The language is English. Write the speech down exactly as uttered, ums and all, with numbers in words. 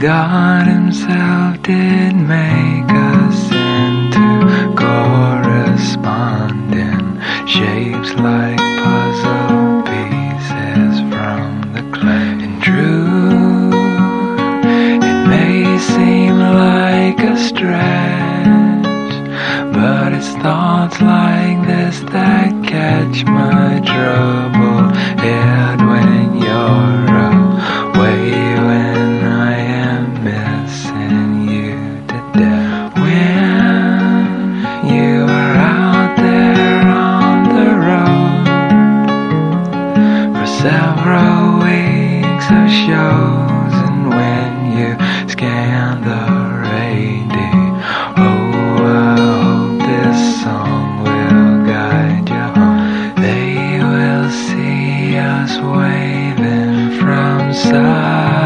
God himself did make us into corresponding shapes like puzzle pieces from the clay. And true, it may seem like a stretch, but it's thoughts like this that catch my troubled head when you're away, when I am missing you to death. When you are out there on the road for several weeks of shows, and when you scan the radio, oh, I hope this song will guide you home. They will see us waving from side